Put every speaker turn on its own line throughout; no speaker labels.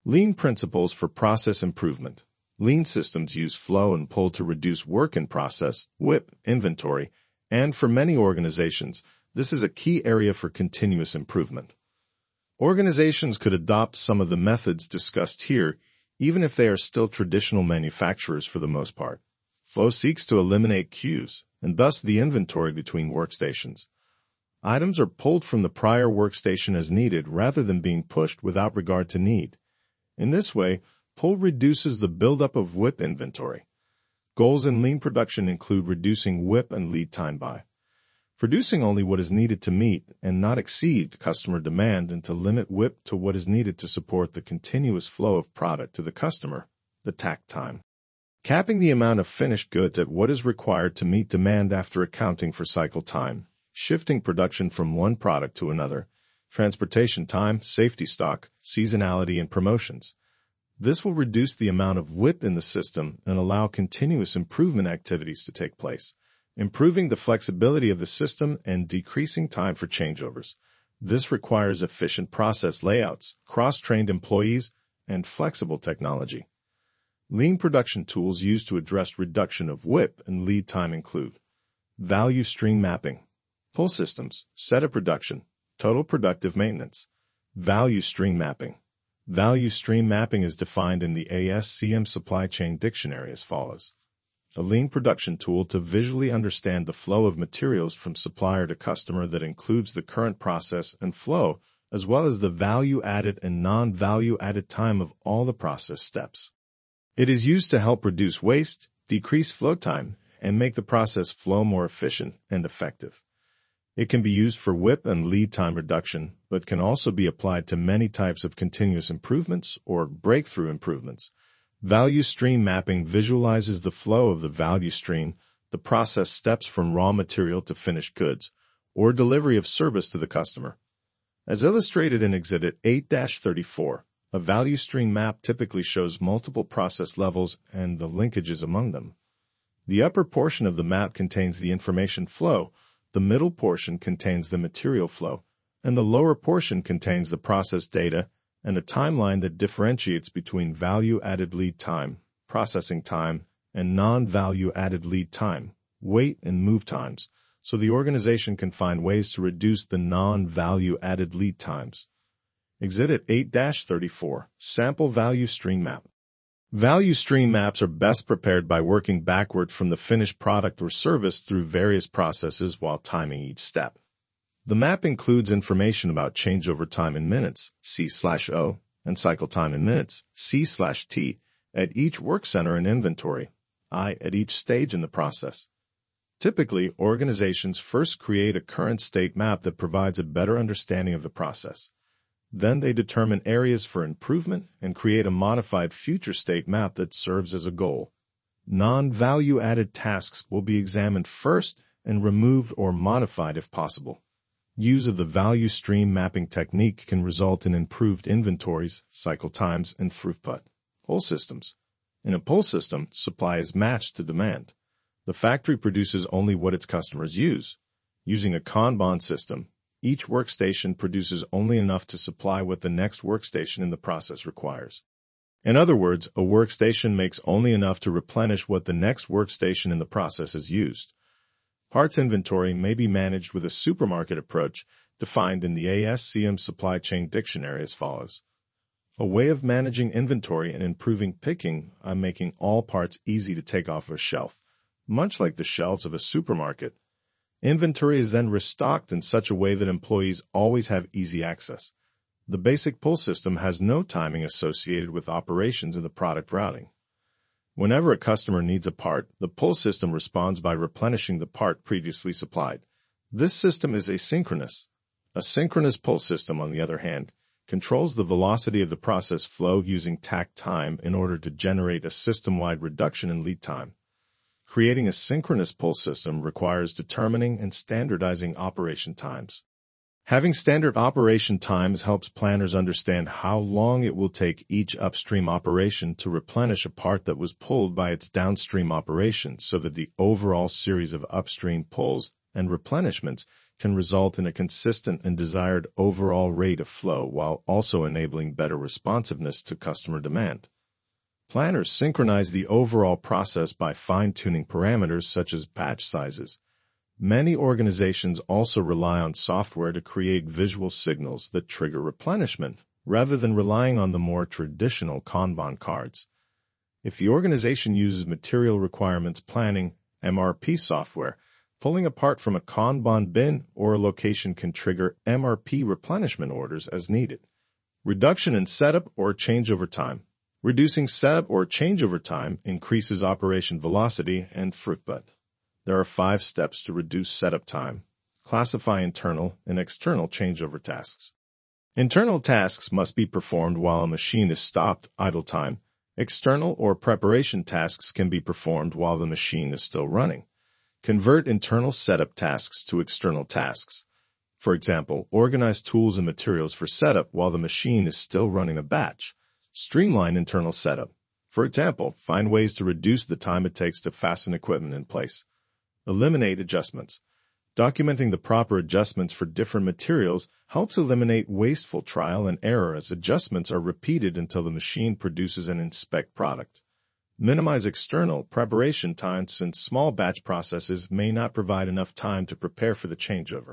Lean principles for process improvement. Lean systems use flow and pull to reduce work in process, WIP, inventory, and for many organizations, this is a key area for continuous improvement. Organizations could adopt some of the methods discussed here, even if they are still traditional manufacturers for the most part. Flow seeks to eliminate queues, and thus the inventory between workstations. Items are pulled from the prior workstation as needed rather than being pushed without regard to need. In this way, pull reduces the buildup of WIP inventory. Goals in lean production include reducing WIP and lead time by producing only what is needed to meet and not exceed customer demand, and to limit WIP to what is needed to support the continuous flow of product to the customer, the takt time. Capping the amount of finished goods at what is required to meet demand after accounting for cycle time, shifting production from one product to another, transportation time, safety stock, seasonality, and promotions. This will reduce the amount of WIP in the system and allow continuous improvement activities to take place, improving the flexibility of the system and decreasing time for changeovers. This requires efficient process layouts, cross-trained employees, and flexible technology. Lean production tools used to address reduction of WIP and lead time include value stream mapping, pull systems, setup production, total productive maintenance. Value stream mapping. Value stream mapping is defined in the ASCM supply chain dictionary as follows. A lean production tool to visually understand the flow of materials from supplier to customer that includes the current process and flow, as well as the value-added and non-value-added time of all the process steps. It is used to help reduce waste, decrease flow time, and make the process flow more efficient and effective. It can be used for WIP and lead time reduction, but can also be applied to many types of continuous improvements or breakthrough improvements. Value stream mapping visualizes the flow of the value stream, the process steps from raw material to finished goods, or delivery of service to the customer. As illustrated in Exhibit 8-34, a value stream map typically shows multiple process levels and the linkages among them. The upper portion of the map contains the information flow, the middle portion contains the material flow, and the lower portion contains the process data and a timeline that differentiates between value-added lead time, processing time, and non-value-added lead time, wait and move times, so the organization can find ways to reduce the non-value-added lead times. Exhibit 8-34, Sample Value Stream Map. Value stream maps are best prepared by working backward from the finished product or service through various processes while timing each step. The map includes information about changeover time in minutes, C/O, and cycle time in minutes, C/T, at each work center and inventory, I, at each stage in the process. Typically, organizations first create a current state map that provides a better understanding of the process. Then they determine areas for improvement and create a modified future state map that serves as a goal. Non-value-added tasks will be examined first and removed or modified if possible. Use of the value stream mapping technique can result in improved inventories, cycle times, and throughput. Pull systems. In a pull system, supply is matched to demand. The factory produces only what its customers use. Using a Kanban system, each workstation produces only enough to supply what the next workstation in the process requires. In other words, a workstation makes only enough to replenish what the next workstation in the process has used. Parts inventory may be managed with a supermarket approach defined in the ASCM supply chain dictionary as follows. A way of managing inventory and improving picking by making all parts easy to take off a shelf, much like the shelves of a supermarket. Inventory is then restocked in such a way that employees always have easy access. The basic pull system has no timing associated with operations in the product routing. Whenever a customer needs a part, the pull system responds by replenishing the part previously supplied. This system is asynchronous. A synchronous pull system, on the other hand, controls the velocity of the process flow using takt time in order to generate a system-wide reduction in lead time. Creating a synchronous pull system requires determining and standardizing operation times. Having standard operation times helps planners understand how long it will take each upstream operation to replenish a part that was pulled by its downstream operation so that the overall series of upstream pulls and replenishments can result in a consistent and desired overall rate of flow while also enabling better responsiveness to customer demand. Planners synchronize the overall process by fine-tuning parameters such as batch sizes. Many organizations also rely on software to create visual signals that trigger replenishment, rather than relying on the more traditional Kanban cards. If the organization uses material requirements planning (MRP) software, pulling apart from a Kanban bin or a location can trigger MRP replenishment orders as needed. Reduction in setup or changeover time. Reducing setup or changeover time increases operation velocity and throughput. There are 5 steps to reduce setup time. Classify internal and external changeover tasks. Internal tasks must be performed while a machine is stopped, idle time. External or preparation tasks can be performed while the machine is still running. Convert internal setup tasks to external tasks. For example, organize tools and materials for setup while the machine is still running a batch. Streamline internal setup. For example, find ways to reduce the time it takes to fasten equipment in place. Eliminate adjustments. Documenting the proper adjustments for different materials helps eliminate wasteful trial and error as adjustments are repeated until the machine produces an inspect product. Minimize external preparation time since small batch processes may not provide enough time to prepare for the changeover.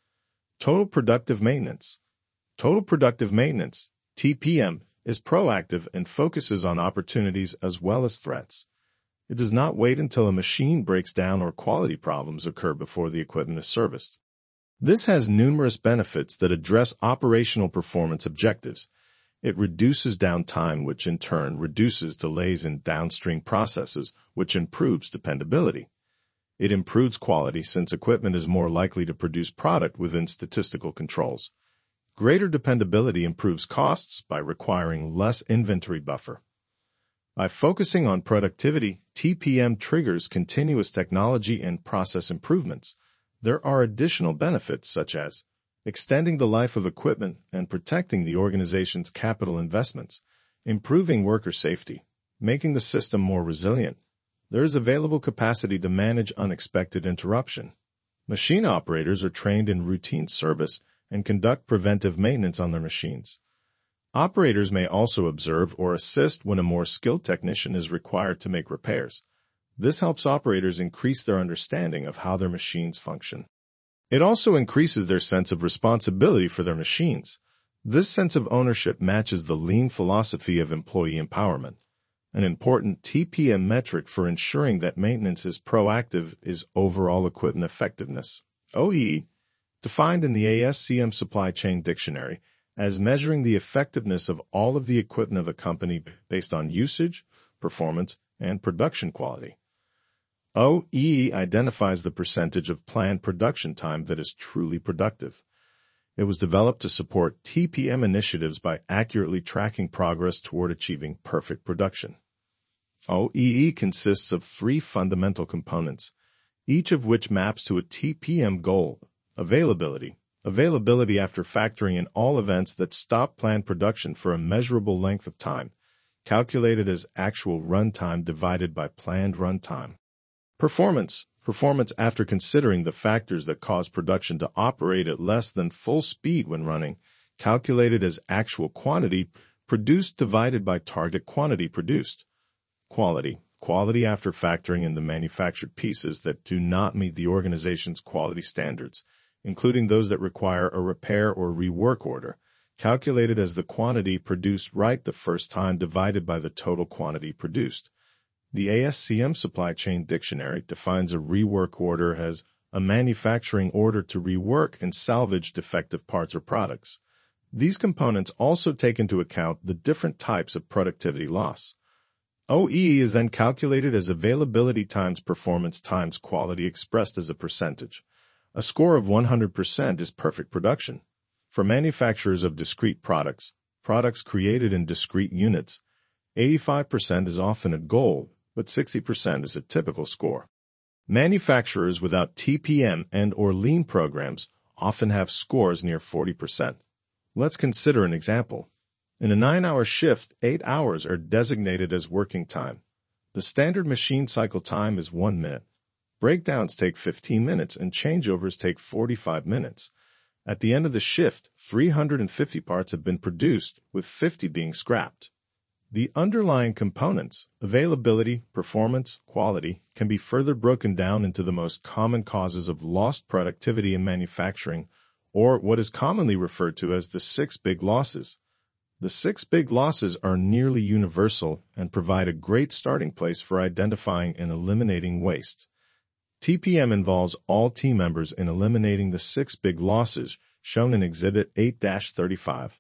Total productive maintenance. Total productive maintenance, TPM, is proactive and focuses on opportunities as well as threats. It does not wait until a machine breaks down or quality problems occur before the equipment is serviced. This has numerous benefits that address operational performance objectives. It reduces downtime, which in turn reduces delays in downstream processes, which improves dependability. It improves quality since equipment is more likely to produce product within statistical controls. Greater dependability improves costs by requiring less inventory buffer. By focusing on productivity, TPM triggers continuous technology and process improvements. There are additional benefits such as extending the life of equipment and protecting the organization's capital investments, improving worker safety, making the system more resilient. There is available capacity to manage unexpected interruption. Machine operators are trained in routine service and conduct preventive maintenance on their machines. Operators may also observe or assist when a more skilled technician is required to make repairs. This helps operators increase their understanding of how their machines function. It also increases their sense of responsibility for their machines. This sense of ownership matches the lean philosophy of employee empowerment. An important TPM metric for ensuring that maintenance is proactive is overall equipment effectiveness, OEE, defined in the ASCM Supply Chain Dictionary as measuring the effectiveness of all of the equipment of a company based on usage, performance, and production quality. OEE identifies the percentage of planned production time that is truly productive. It was developed to support TPM initiatives by accurately tracking progress toward achieving perfect production. OEE consists of 3 fundamental components, each of which maps to a TPM goal. Availability. Availability after factoring in all events that stop planned production for a measurable length of time, calculated as actual runtime divided by planned runtime. Performance. Performance after considering the factors that cause production to operate at less than full speed when running, calculated as actual quantity produced divided by target quantity produced. Quality. Quality after factoring in the manufactured pieces that do not meet the organization's quality standards, including those that require a repair or rework order, calculated as the quantity produced right the first time divided by the total quantity produced. The ASCM Supply Chain Dictionary defines a rework order as a manufacturing order to rework and salvage defective parts or products. These components also take into account the different types of productivity loss. OEE is then calculated as availability times performance times quality expressed as a percentage. A score of 100% is perfect production. For manufacturers of discrete products, products created in discrete units, 85% is often a goal, but 60% is a typical score. Manufacturers without TPM and/or lean programs often have scores near 40%. Let's consider an example. In a 9-hour shift, 8 hours are designated as working time. The standard machine cycle time is 1 minute. Breakdowns take 15 minutes and changeovers take 45 minutes. At the end of the shift, 350 parts have been produced, with 50 being scrapped. The underlying components, availability, performance, quality, can be further broken down into the most common causes of lost productivity in manufacturing, or what is commonly referred to as the 6 big losses. The 6 big losses are nearly universal and provide a great starting place for identifying and eliminating waste. TPM involves all team members in eliminating the 6 big losses shown in Exhibit 8-35.